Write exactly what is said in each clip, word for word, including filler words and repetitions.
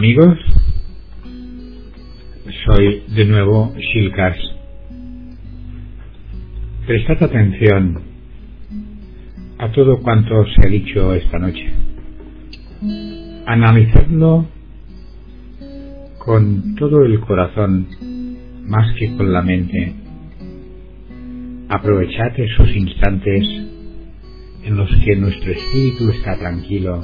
amigos, soy de nuevo Shilkars. Prestad atención a todo cuanto se ha dicho esta noche. Analizadlo con todo el corazón más que con la mente. Aprovechad esos instantes en los que nuestro espíritu está tranquilo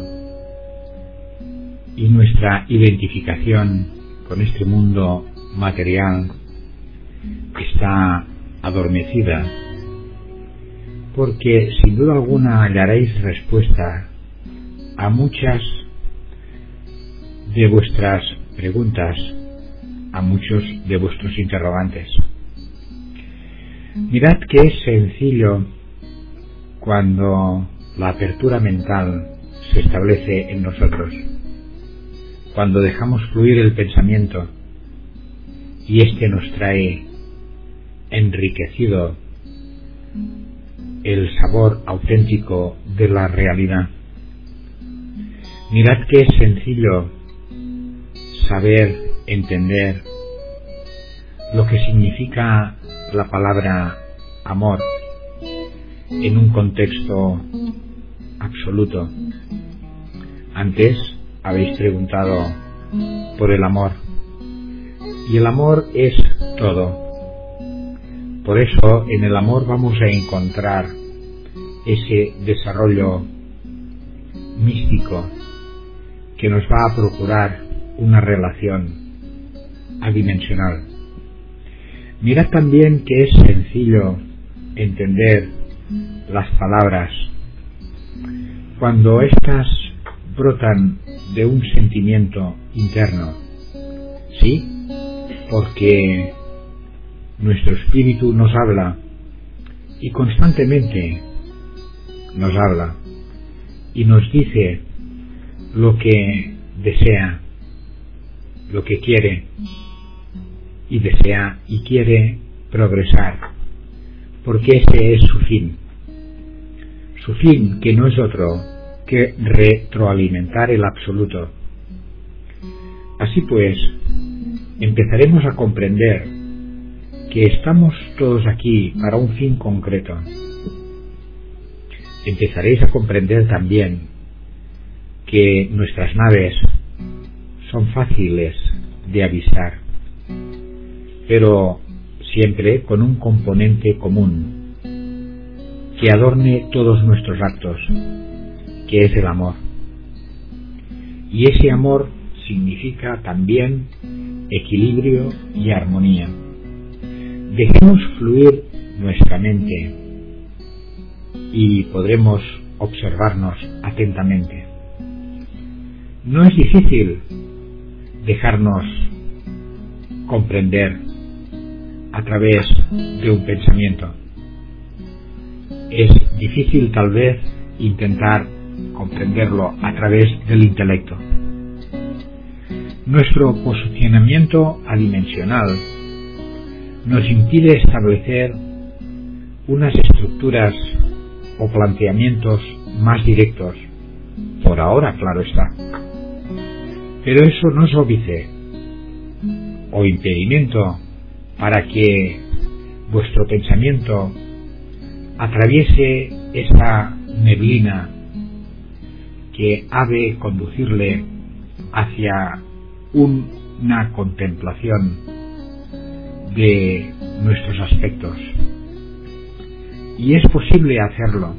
y nuestra identificación con este mundo material está adormecida, porque sin duda alguna hallaréis respuesta a muchas de vuestras preguntas, a muchos de vuestros interrogantes. Mirad que es sencillo cuando la apertura mental se establece en nosotros, cuando dejamos fluir el pensamiento y éste nos trae enriquecido el sabor auténtico de la realidad. Mirad que es sencillo saber entender lo que significa la palabra amor en un contexto absoluto. Antes habéis preguntado por el amor, y el amor es todo. Por eso en el amor vamos a encontrar ese desarrollo místico que nos va a procurar una relación adimensional. Mirad también que es sencillo entender las palabras cuando éstas brotan de un sentimiento interno. ¿Sí? Porque nuestro espíritu nos habla y constantemente nos habla y nos dice lo que desea, lo que quiere, y desea y quiere progresar, porque ese es su fin. Su fin, que no es otro que retroalimentar el absoluto. Así pues, empezaremos a comprender que estamos todos aquí para un fin concreto. Empezaréis a comprender también que nuestras naves son fáciles de avisar, pero siempre con un componente común que adorne todos nuestros actos, que es el amor. Y ese amor significa también equilibrio y armonía. Dejemos fluir nuestra mente y podremos observarnos atentamente. No es difícil dejarnos comprender a través de un pensamiento. Es difícil tal vez intentar comprenderlo a través del intelecto. Nuestro posicionamiento adimensional nos impide establecer unas estructuras o planteamientos más directos. Por ahora, claro está. Pero eso no es óbice o impedimento para que vuestro pensamiento atraviese esa neblina que ha de conducirle hacia una contemplación de nuestros aspectos. Y es posible hacerlo,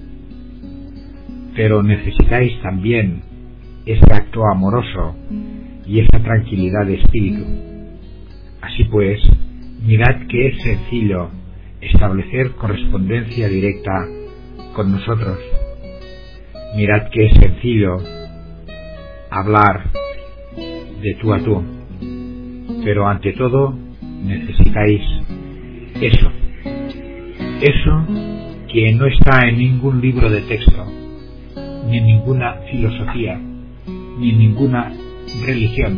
pero necesitáis también ese acto amoroso y esa tranquilidad de espíritu. Así pues, mirad que es sencillo establecer correspondencia directa con nosotros. Mirad que es sencillo hablar de tú a tú, pero ante todo necesitáis eso, eso que no está en ningún libro de texto, ni en ninguna filosofía, ni en ninguna religión.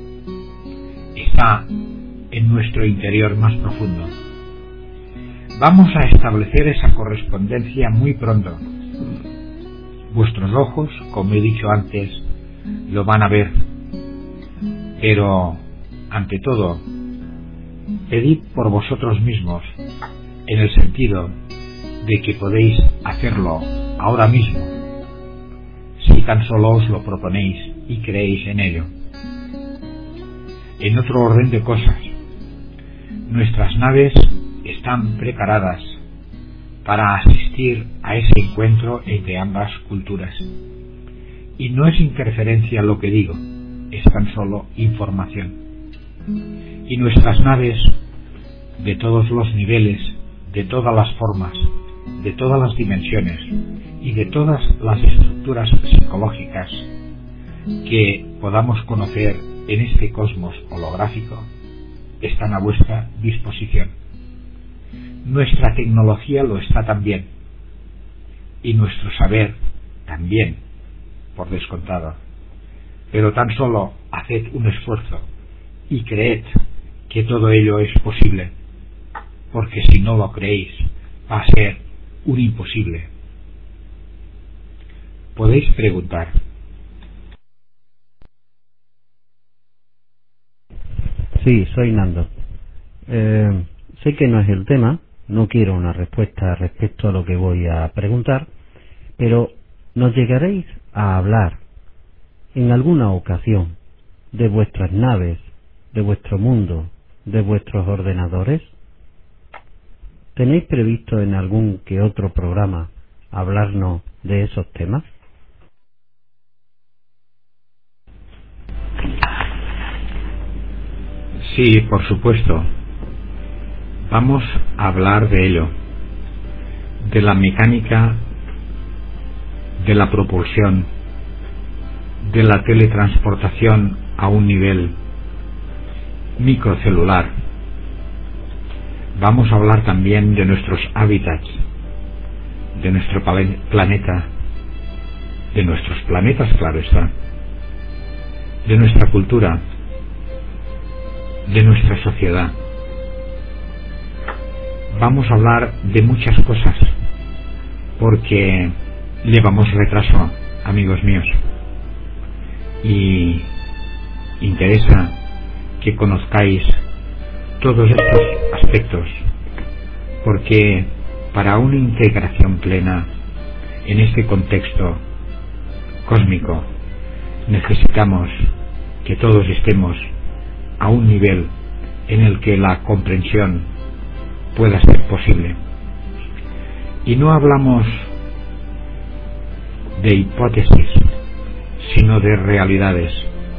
Está en nuestro interior más profundo. Vamos a establecer esa correspondencia muy pronto. Vuestros ojos, como he dicho antes, lo van a ver. Pero, ante todo, pedid por vosotros mismos, en el sentido de que podéis hacerlo ahora mismo, si tan solo os lo proponéis y creéis en ello. En otro orden de cosas, nuestras naves están preparadas para asistir a ese encuentro entre ambas culturas. Y no es interferencia lo que digo, es tan solo información. Y nuestras naves, de todos los niveles, de todas las formas, de todas las dimensiones y de todas las estructuras psicológicas que podamos conocer en este cosmos holográfico, están a vuestra disposición. Nuestra tecnología lo está también, y nuestro saber también, por descontado. Pero tan solo haced un esfuerzo y creed que todo ello es posible, porque si no lo creéis va a ser un imposible. Podéis preguntar. Sí, soy Nando. Eh, sé que no es el tema, no quiero una respuesta respecto a lo que voy a preguntar, pero ¿nos llegaréis a hablar en alguna ocasión de vuestras naves, de vuestro mundo, de vuestros ordenadores? ¿Tenéis previsto en algún que otro programa hablarnos de esos temas? Sí, por supuesto. Vamos a hablar de ello, de la mecánica, de la propulsión, de la teletransportación a un nivel microcelular. Vamos a hablar también de nuestros hábitats, de nuestro planeta, de nuestros planetas, claro está, de nuestra cultura, de nuestra sociedad. Vamos a hablar de muchas cosas, porque llevamos retraso, amigos míos, y interesa que conozcáis todos estos aspectos, porque para una integración plena en este contexto cósmico necesitamos que todos estemos a un nivel en el que la comprensión pueda ser posible. Y no hablamos de hipótesis, sino de realidades.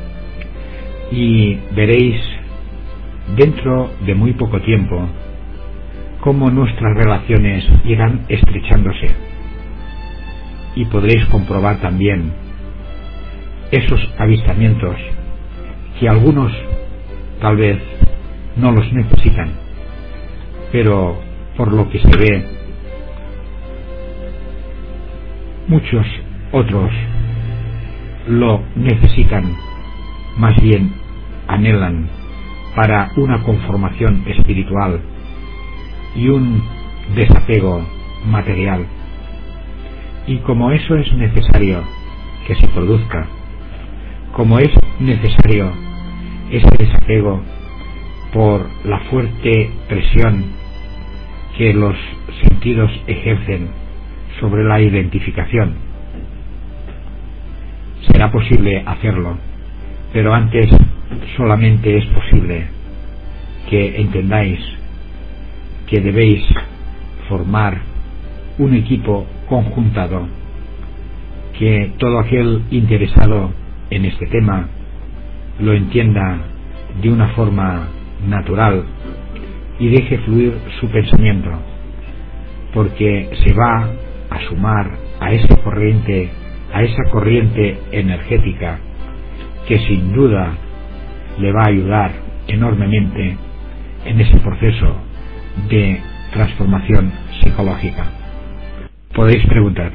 Y veréis dentro de muy poco tiempo cómo nuestras relaciones irán estrechándose, y podréis comprobar también esos avistamientos que algunos tal vez no los necesitan, pero por lo que se ve muchos otros lo necesitan, más bien anhelan para una conformación espiritual y un desapego material. Y como eso es necesario que se produzca, como es necesario ese desapego por la fuerte presión que los sentidos ejercen sobre la identificación, será posible hacerlo, pero antes solamente es posible que entendáis que debéis formar un equipo conjuntado, que todo aquel interesado en este tema lo entienda de una forma natural y deje fluir su pensamiento, porque se va a sumar a esa corriente, a esa corriente energética que sin duda le va a ayudar enormemente en ese proceso de transformación psicológica. Podéis preguntar.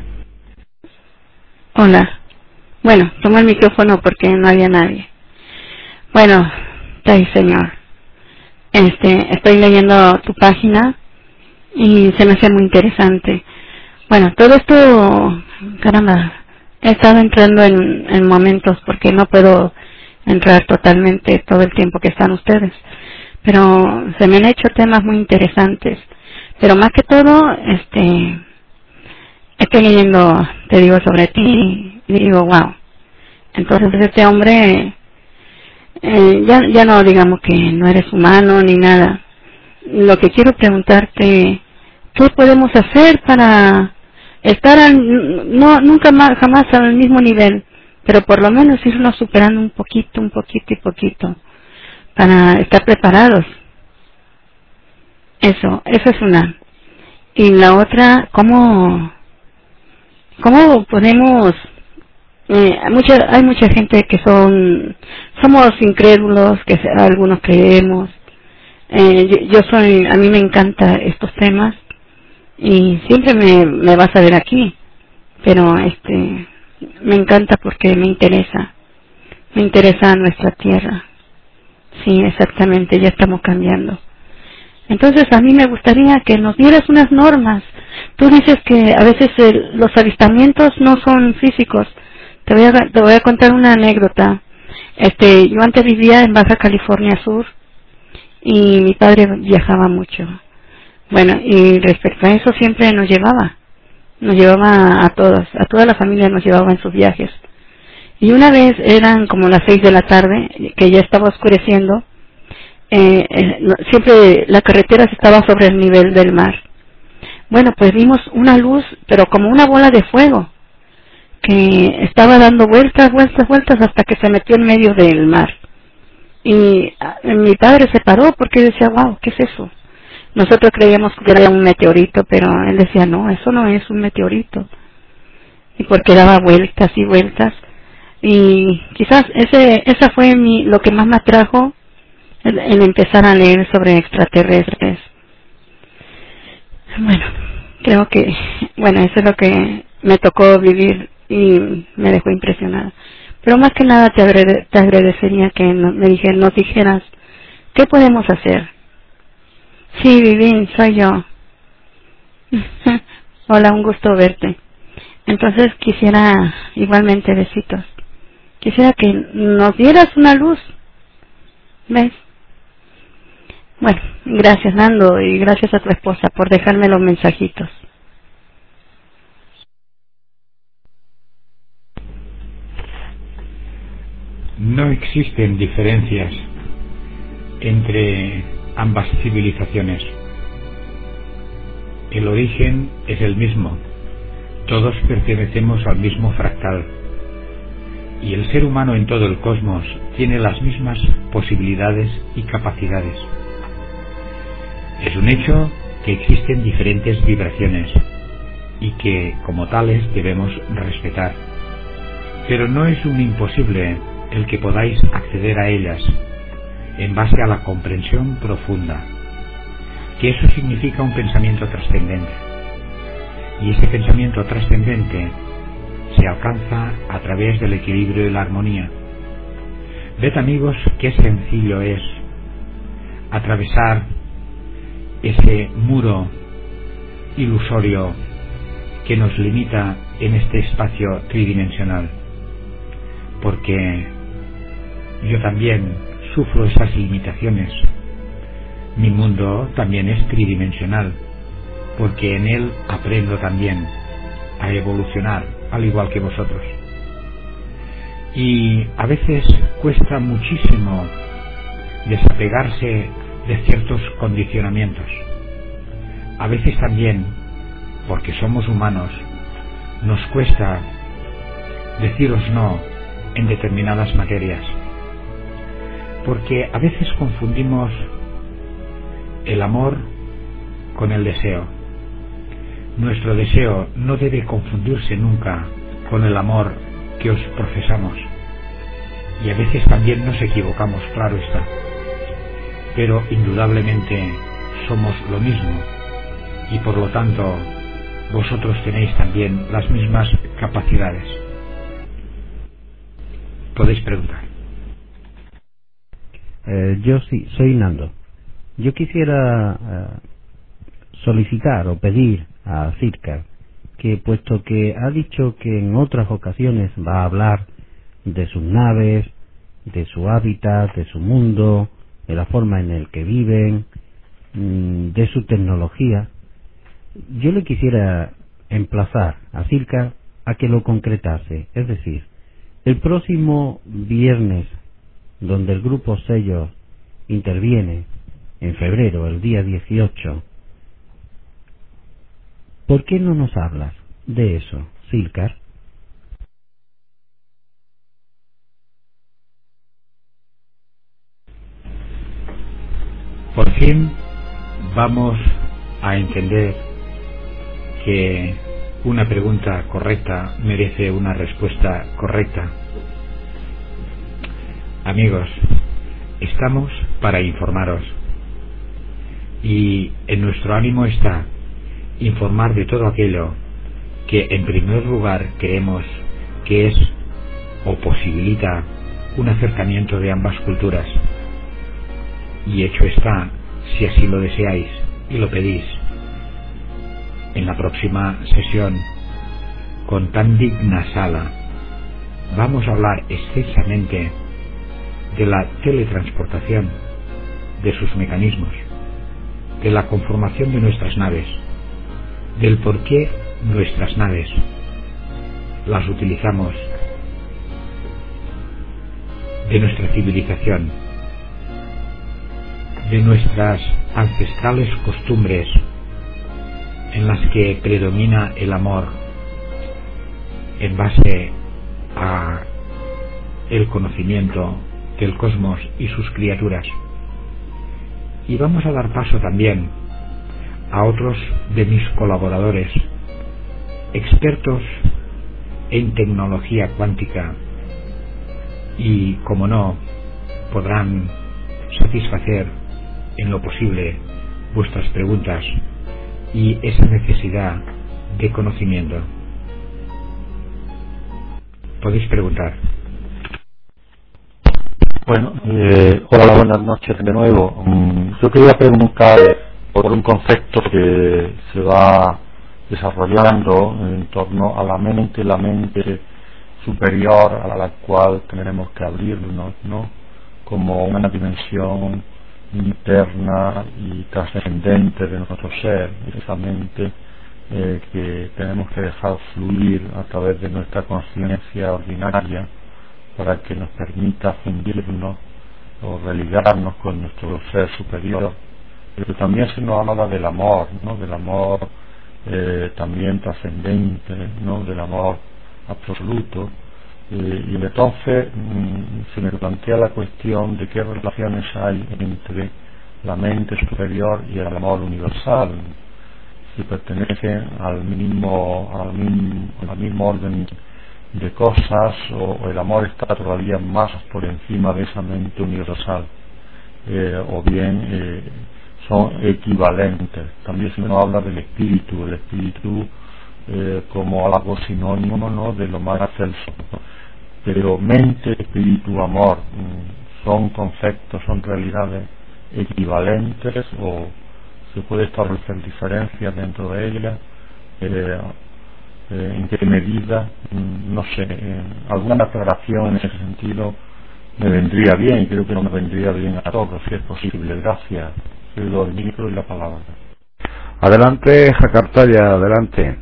Hola. Bueno, tomo el micrófono porque no había nadie. Bueno, sí, señor. Este, estoy leyendo tu página y se me hace muy interesante. Bueno, todo esto, caramba, he estado entrando en, en momentos porque no puedo entrar totalmente todo el tiempo que están ustedes, pero se me han hecho temas muy interesantes, pero más que todo, este, estoy leyendo, te digo, sobre ti, y digo, wow. Entonces este hombre, eh, ya, ya no digamos que no eres humano ni nada. Lo que quiero preguntarte, ¿qué podemos hacer para estar al, no, nunca más, jamás al mismo nivel, pero por lo menos irnos superando un poquito, un poquito y poquito, para estar preparados? Eso, eso es una. Y la otra, ¿cómo, cómo podemos, eh, mucha, hay mucha gente que son, somos incrédulos, que algunos creemos, eh, yo, yo soy, a mí me encantan estos temas, y siempre me, me vas a ver aquí, pero este, me encanta porque me interesa, me interesa nuestra tierra. Sí, exactamente, ya estamos cambiando. Entonces a mí me gustaría que nos dieras unas normas. Tú dices que a veces el, los avistamientos no son físicos. Te voy a, te voy a contar una anécdota. Este, yo antes vivía en Baja California Sur y mi padre viajaba mucho. Bueno, y respecto a eso siempre nos llevaba, nos llevaba a todas, a toda la familia nos llevaba en sus viajes. Y una vez eran como las seis de la tarde, que ya estaba oscureciendo, eh, eh, siempre la carretera estaba sobre el nivel del mar. Bueno, pues vimos una luz, pero como una bola de fuego, que estaba dando vueltas, vueltas, vueltas hasta que se metió en medio del mar. Y a, mi padre se paró porque decía, wow, ¿qué es eso? Nosotros creíamos que era un meteorito, pero él decía, no, eso no es un meteorito. Y porque daba vueltas y vueltas. Y quizás ese esa fue mi, lo que más me atrajo, el, el empezar a leer sobre extraterrestres. Bueno, creo que, bueno, eso es lo que me tocó vivir y me dejó impresionada. Pero más que nada te, agrade, te agradecería que no, me dije, nos dijeras, ¿qué podemos hacer? Sí, Vivín, soy yo. Hola, un gusto verte. Entonces quisiera, igualmente, besitos. Quisiera que nos dieras una luz. ¿Ves? Bueno, gracias, Nando, y gracias a tu esposa por dejarme los mensajitos. No existen diferencias entre ambas civilizaciones. El origen es el mismo. Todos pertenecemos al mismo fractal. Y el ser humano en todo el cosmos tiene las mismas posibilidades y capacidades. Es un hecho que existen diferentes vibraciones y que, como tales, debemos respetar. Pero no es un imposible el que podáis acceder a ellas en base a la comprensión profunda, que eso significa un pensamiento trascendente. Y ese pensamiento trascendente se alcanza a través del equilibrio y la armonía. Ved, amigos, qué sencillo es atravesar ese muro ilusorio que nos limita en este espacio tridimensional, porque yo también sufro esas limitaciones. Mi mundo también es tridimensional, porque en él aprendo también a evolucionar, al igual que vosotros. Y a veces cuesta muchísimo desapegarse de ciertos condicionamientos. A veces también, porque somos humanos, nos cuesta deciros no en determinadas materias, porque a veces confundimos el amor con el deseo. Nuestro deseo no debe confundirse nunca con el amor que os profesamos, y a veces también nos equivocamos, claro está, pero indudablemente somos lo mismo, y por lo tanto vosotros tenéis también las mismas capacidades. Podéis preguntar. Eh, yo sí, soy Nando. Yo quisiera eh, solicitar o pedir a Circa que, puesto que ha dicho que en otras ocasiones va a hablar de sus naves, de su hábitat, de su mundo, de la forma en el que viven, de su tecnología. Yo le quisiera emplazar a Circa a que lo concretase, es decir, el próximo viernes, donde el grupo Sellos interviene en febrero, el día dieciocho, ¿por qué no nos hablas de eso, Circa? Por fin vamos a entender que una pregunta correcta merece una respuesta correcta. Amigos, estamos para informaros y en nuestro ánimo está informar de todo aquello que en primer lugar creemos que es o posibilita un acercamiento de ambas culturas. Y hecho está, si así lo deseáis y lo pedís, en la próxima sesión, con tan digna sala, vamos a hablar extensamente de la teletransportación, de sus mecanismos, de la conformación de nuestras naves, del por qué nuestras naves las utilizamos, de nuestra civilización, de nuestras ancestrales costumbres en las que predomina el amor en base a el conocimiento del cosmos y sus criaturas. Y vamos a dar paso también a otros de mis colaboradores, expertos en tecnología cuántica, y como no, podrán satisfacer en lo posible vuestras preguntas y esa necesidad de conocimiento. Podéis preguntar. Bueno, eh, hola, buenas noches de nuevo. Um, yo quería preguntar por un concepto que se va desarrollando en torno a la mente, la mente superior a la cual tenemos que abrirnos, ¿no? Como una dimensión interna y trascendente de nuestro ser, esa mente eh, que tenemos que dejar fluir a través de nuestra conciencia ordinaria para que nos permita fundirnos o religarnos con nuestro ser superior. Pero también se nos habla del amor, ¿no? Del amor eh, también trascendente, ¿no? Del amor absoluto. Eh, y entonces mmm, se me plantea la cuestión de qué relaciones hay entre la mente superior y el amor universal, si pertenecen al mismo, al mismo, al mismo orden de cosas, o, o el amor está todavía más por encima de esa mente universal, eh, o bien eh, son equivalentes. También se nos habla del espíritu, el espíritu eh, como algo sinónimo, ¿no? De lo más excelso. Pero mente, espíritu, amor, ¿son conceptos, son realidades equivalentes o se puede establecer diferencias dentro de ellas? Eh, eh, ¿En qué medida? No sé, eh, alguna aclaración en ese sentido me vendría bien, y creo que no me vendría bien a todos, si es posible. Gracias. Soy el micro y la palabra. Adelante, Jacartaya, adelante.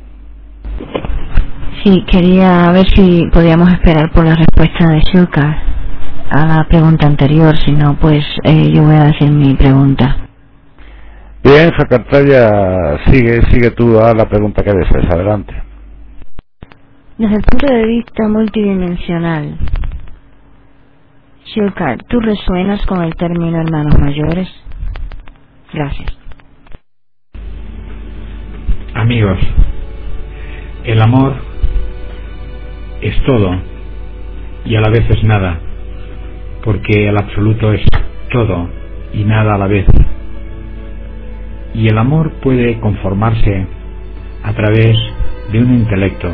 Sí, quería ver si podíamos esperar por la respuesta de Shulkar a la pregunta anterior, si no, pues eh, yo voy a decir mi pregunta. Bien, Jacartaya, sigue, sigue tú a la pregunta que desees, adelante. Desde el punto de vista multidimensional, Shulkar, ¿tú resuenas con el término hermanos mayores? Gracias. Amigos, el amor es todo y a la vez es nada, porque el absoluto es todo y nada a la vez. Y el amor puede conformarse a través de un intelecto,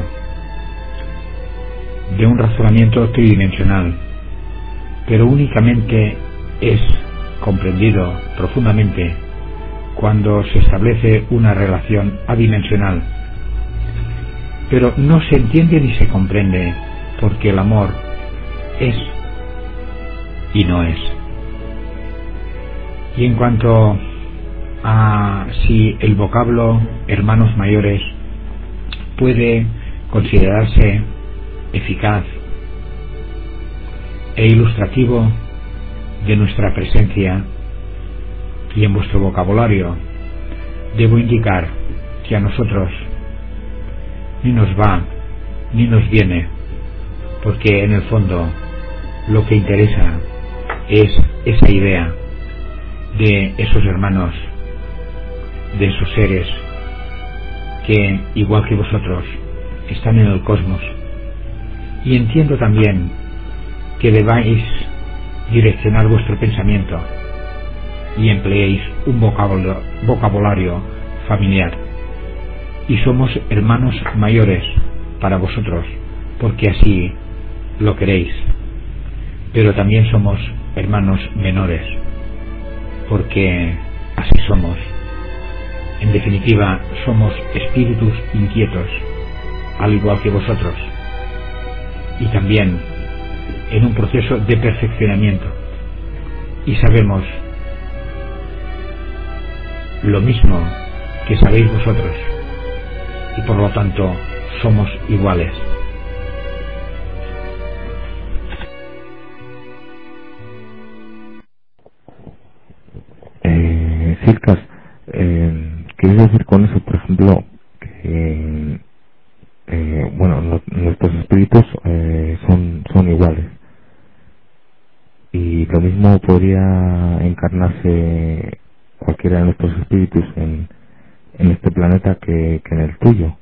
de un razonamiento tridimensional, pero únicamente es comprendido profundamente cuando se establece una relación adimensional. Pero no se entiende ni se comprende porque el amor es y no es. Y en cuanto a si el vocablo hermanos mayores puede considerarse eficaz e ilustrativo de nuestra presencia y en vuestro vocabulario, debo indicar que a nosotros ni nos va ni nos viene, porque en el fondo lo que interesa es esa idea de esos hermanos, de esos seres que, igual que vosotros, están en el cosmos. Y entiendo también que debáis direccionar vuestro pensamiento y empleéis un vocabulario, vocabulario familiar. Y somos hermanos mayores para vosotros, porque así lo queréis. Pero también somos hermanos menores, porque así somos. En definitiva, somos espíritus inquietos, al igual que vosotros, y también en un proceso de perfeccionamiento. Y sabemos lo mismo que sabéis vosotros, y por lo tanto somos iguales. Eh, Silcas, eh, ¿quieres decir con eso, por ejemplo, que eh, bueno, no, nuestros espíritus eh, son, son iguales? Y lo mismo podría encarnarse cualquiera de nuestros espíritus en, en este planeta que, que en el tuyo.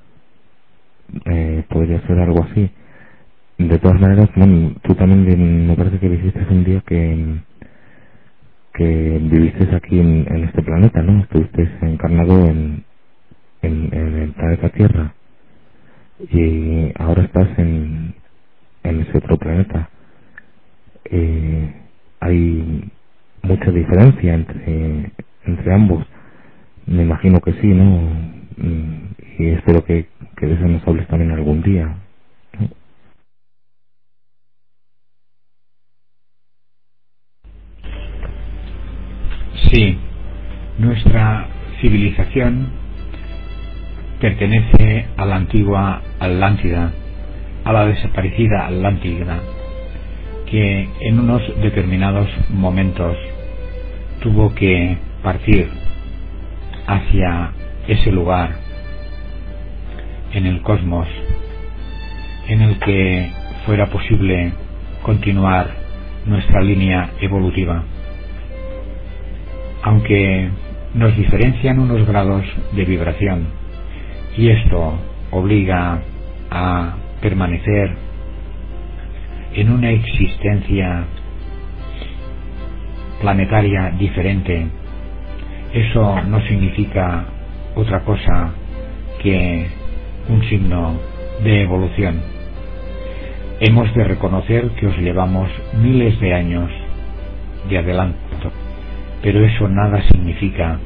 Eh, podría ser algo así. De todas maneras, bueno, tú también me parece que dijiste un día que que viviste aquí en, en este planeta, ¿no? Estuviste encarnado en, en, en el planeta Tierra y ahora estás en, en ese otro planeta. Eh, hay mucha diferencia entre entre ambos, me imagino que sí, ¿no? Y espero que, que de eso nos hables también algún día, ¿no? Sí, nuestra civilización pertenece a la antigua Atlántida, a la desaparecida Atlántida, que en unos determinados momentos tuvo que partir hacia ese lugar en el cosmos en el que fuera posible continuar nuestra línea evolutiva. Aunque nos diferencian unos grados de vibración, y esto obliga a permanecer en una existencia planetaria diferente, eso no significa otra cosa que un signo de evolución. Hemos de reconocer que os llevamos miles de años de adelanto, pero eso nada significa,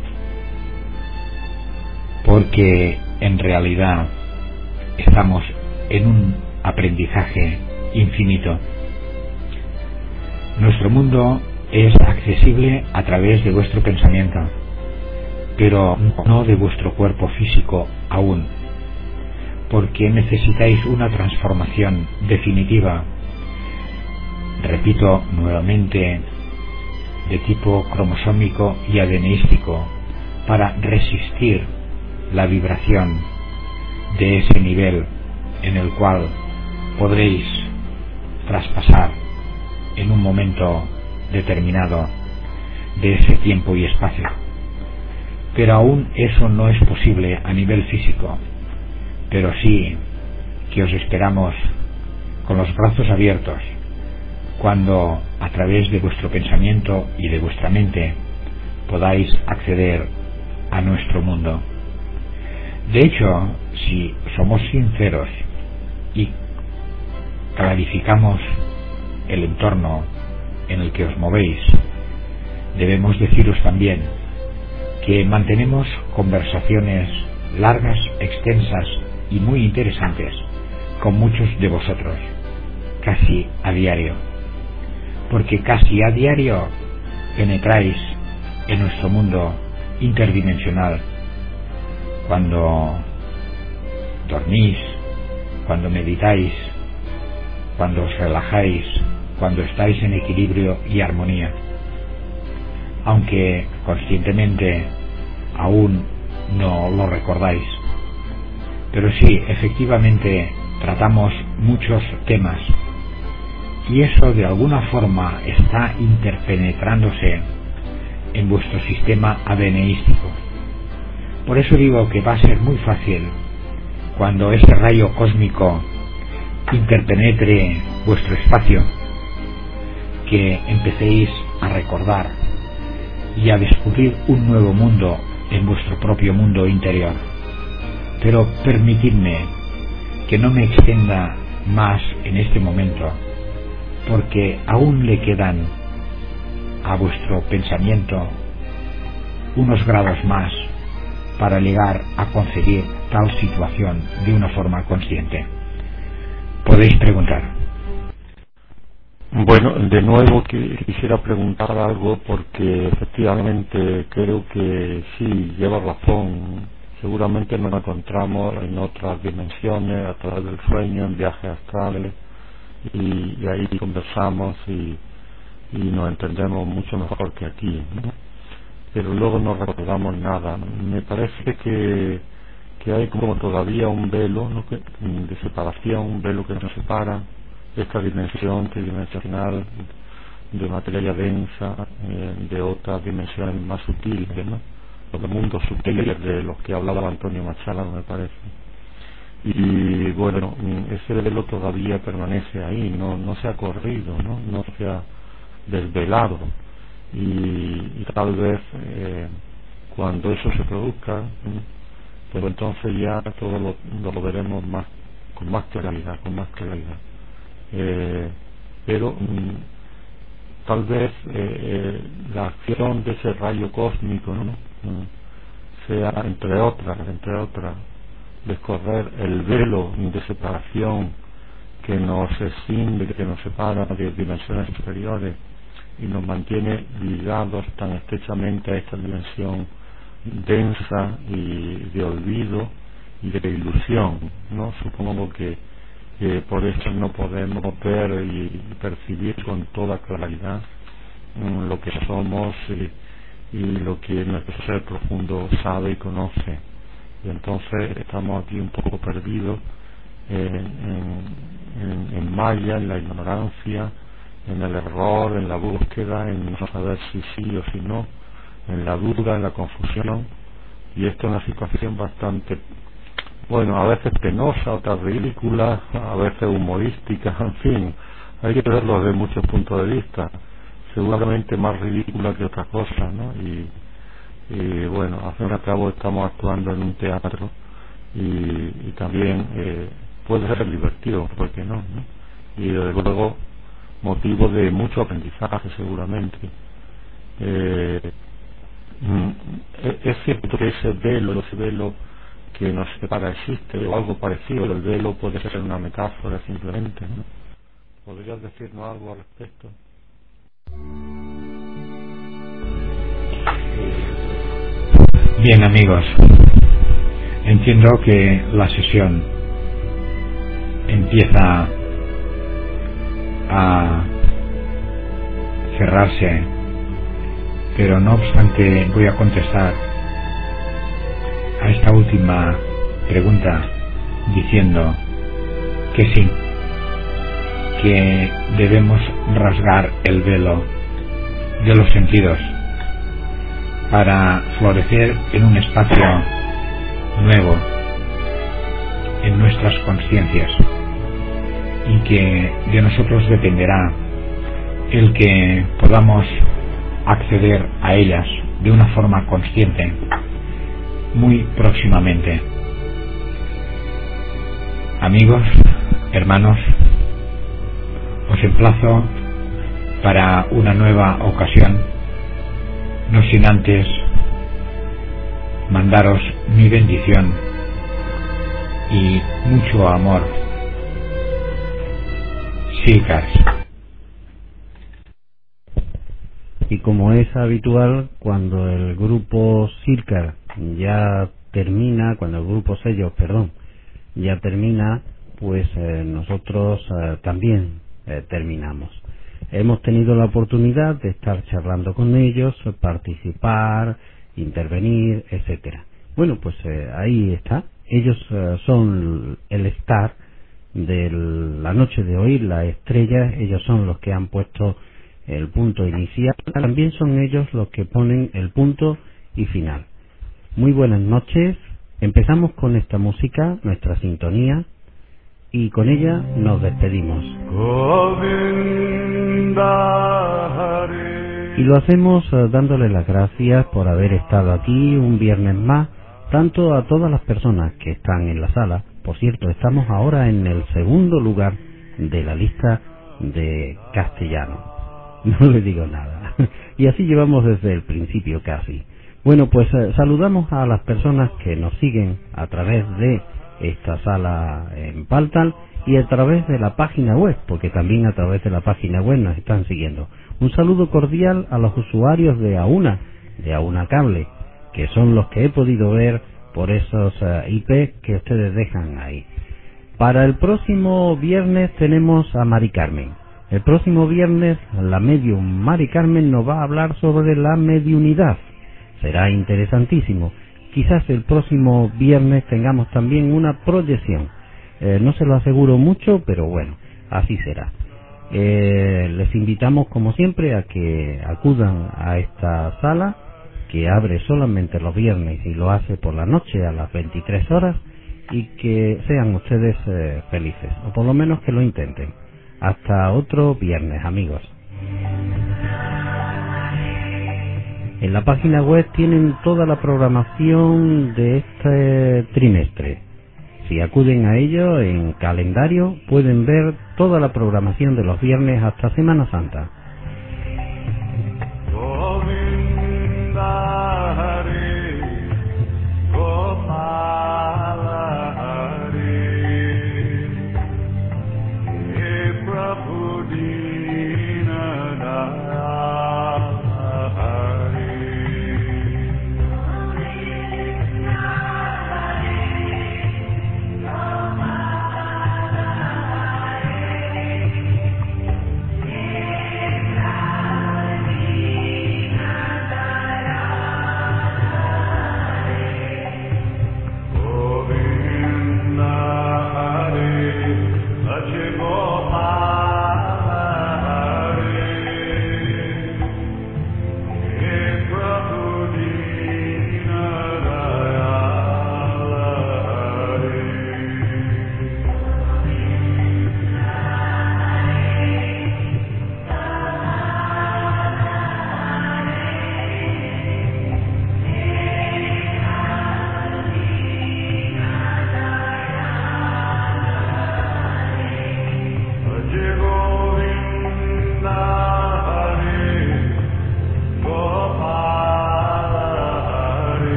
porque en realidad estamos en un aprendizaje infinito. Nuestro mundo es accesible a través de vuestro pensamiento, pero no de vuestro cuerpo físico aún, porque necesitáis una transformación definitiva, repito nuevamente, de tipo cromosómico y adenístico, para resistir la vibración de ese nivel en el cual podréis traspasar en un momento determinado de ese tiempo y espacio. Pero aún eso no es posible a nivel físico, pero sí que os esperamos con los brazos abiertos cuando a través de vuestro pensamiento y de vuestra mente podáis acceder a nuestro mundo. De hecho, si somos sinceros y clarificamos el entorno en el que os movéis, debemos deciros también que mantenemos conversaciones largas, extensas y muy interesantes con muchos de vosotros, casi a diario. porque casi a diario penetráis en nuestro mundo interdimensional, cuando dormís, cuando meditáis, cuando os relajáis, cuando estáis en equilibrio y armonía, aunque conscientemente aún no lo recordáis. Pero sí, efectivamente tratamos muchos temas, y eso de alguna forma está interpenetrándose en vuestro sistema abeneístico. Por eso digo que va a ser muy fácil, cuando ese rayo cósmico interpenetre vuestro espacio, que empecéis a recordar y a descubrir un nuevo mundo en vuestro propio mundo interior. Pero permitidme que no me extienda más en este momento, porque aún le quedan a vuestro pensamiento unos grados más para llegar a concebir tal situación de una forma consciente. Podéis preguntar. Bueno, de nuevo que quisiera preguntar algo, porque efectivamente creo que sí, lleva razón. Seguramente nos encontramos en otras dimensiones a través del sueño, en viajes astrales, y, y ahí conversamos y, y nos entendemos mucho mejor que aquí, ¿no? Pero luego no recordamos nada. Me parece que, que hay como todavía un velo, ¿no?, que, de separación, un velo que nos separa esta dimensión tridimensional de materia densa eh, de otras dimensiones más sutiles, ¿no?, los mundos sutiles de los que hablaba Antonio Machado, me parece. Y bueno, ese velo todavía permanece ahí, no, no se ha corrido, no, no se ha desvelado. Y, y tal vez eh, cuando eso se produzca, ¿eh? pues entonces ya todo lo, lo veremos más, con más claridad, con más claridad. Eh, pero mm, tal vez eh, eh, la acción de ese rayo cósmico, ¿no?, mm, sea entre otras, entre otras, descorrer el velo de separación que nos escinde, que nos separa de dimensiones superiores y nos mantiene ligados tan estrechamente a esta dimensión densa y de olvido y de ilusión, ¿no? Supongo que, que por eso no podemos ver y percibir con toda claridad um, lo que somos y, y lo que nuestro ser profundo sabe y conoce. Y entonces estamos aquí un poco perdidos en, en, en, en Maya, en la ignorancia, en el error, en la búsqueda, en no saber si sí o si no, en la duda, en la confusión. Y esto es una situación bastante, bueno, a veces penosa, otras ridícula, a veces humorística, en fin, hay que verlo desde muchos puntos de vista, seguramente más ridícula que otra cosa, ¿no? Y, y bueno, al fin y al cabo estamos actuando en un teatro y, y también eh, puede ser divertido, ¿por qué no?, ¿no? Y desde luego motivo de mucho aprendizaje seguramente. Eh, es cierto que ese velo, ese velo que nos separa existe, o algo parecido, el velo puede ser una metáfora simplemente, ¿no? ¿Podrías decirnos algo al respecto? Bien, amigos, entiendo que la sesión empieza a cerrarse, pero no obstante voy a contestar a esta última pregunta diciendo que sí, que debemos rasgar el velo de los sentidos para florecer en un espacio nuevo en nuestras conciencias, y que de nosotros dependerá el que podamos acceder a ellas de una forma consciente muy próximamente. Amigos, hermanos, os emplazo para una nueva ocasión, no sin antes mandaros mi bendición y mucho amor. Silcas. y como es habitual, cuando el grupo Circa ya termina, cuando el grupo Sellos, perdón, ya termina, pues eh, nosotros eh, también eh, terminamos. Hemos tenido la oportunidad de estar charlando con ellos, participar, intervenir, etcétera. Bueno, pues eh, ahí está. Ellos eh, son el star de la noche de hoy, la estrella. Ellos son los que han puesto el punto inicial. También son ellos los que ponen el punto y final. Muy buenas noches. Empezamos con esta música, nuestra sintonía, y con ella nos despedimos. Y lo hacemos eh, dándole las gracias por haber estado aquí un viernes más, tanto a todas las personas que están en la sala. Por cierto, estamos ahora en el segundo lugar de la lista de castellano. No le digo nada. Y así llevamos desde el principio casi. Bueno, pues eh, saludamos a las personas que nos siguen a través de esta sala en Paltal y a través de la página web, porque también a través de la página web nos están siguiendo. Un saludo cordial a los usuarios de AUNA, de AUNA Cable, que son los que he podido ver por esos uh, I P que ustedes dejan ahí. Para el próximo viernes tenemos a Mari Carmen. El próximo viernes la medium Mari Carmen nos va a hablar sobre la mediunidad. Será interesantísimo. Quizás el próximo viernes tengamos también una proyección. Eh, no se lo aseguro mucho, pero bueno, así será. Eh, les invitamos como siempre a que acudan a esta sala que abre solamente los viernes y lo hace por la noche a las veintitrés horas, y que sean ustedes eh, felices, o por lo menos que lo intenten. Hasta otro viernes, amigos. En la página web tienen toda la programación de este trimestre. Si acuden a ello en calendario pueden ver toda la programación de los viernes hasta Semana Santa.